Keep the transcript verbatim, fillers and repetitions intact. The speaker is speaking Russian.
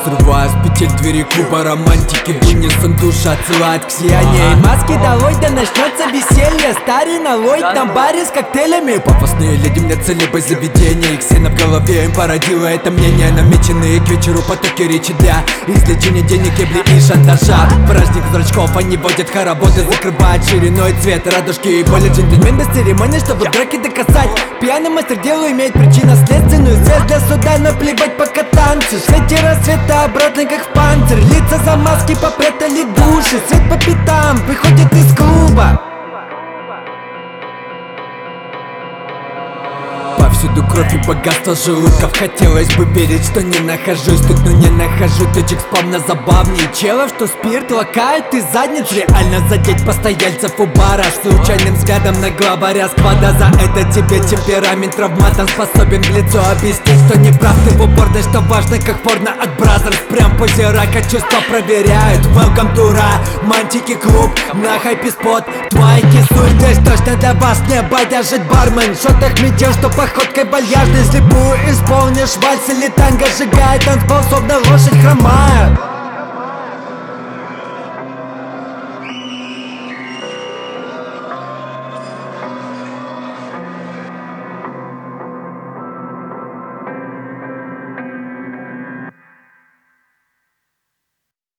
срывая с петель двери клуба романтики. В унисон душа отсылает к сиянию. И маски долой, да начнется веселье. Старый налой на баре с коктейлями. Пафосные леди мнятся либо заведения. Их сено в голове им породило это мнение. Намеченные к вечеру потоки речи для извлечения денег, ебли и шантажа. Праздник зрачков, они водят хороводы, закрывают шириной цвет радужки и боли. Джентльмен без церемонии, чтобы драки доказать. Пьяный мастер дела имеет причинно-следственную связь для суда, но плевать пока танцы. В свете рассвета обратно как в панцирь. Лица за маски попрятали души. Свет по пятам выходит из клуба. Повсюду кровь и богатство желудков. Хотелось бы верить, что не нахожусь тут, но не нахожу точек спавна забавнее челов, что спирт лакает из задниц. Реально задеть постояльцев у бара случайным взглядом на главаря сквада. За это тебе темперамент травматом способен в лицо объяснить, что не прав ты в упорной, что важно как порно от Бразерс. Прям позе рака чувства проверяют. Welcome to романтики клуб на хайпе спот. Твои кисуль, здесь точно для вас не бодяжит бармен. В шотах метел, что походкой вальяжной слепую исполнишь вальс или танго. Сжигает танцпол, словно лошадь хромает.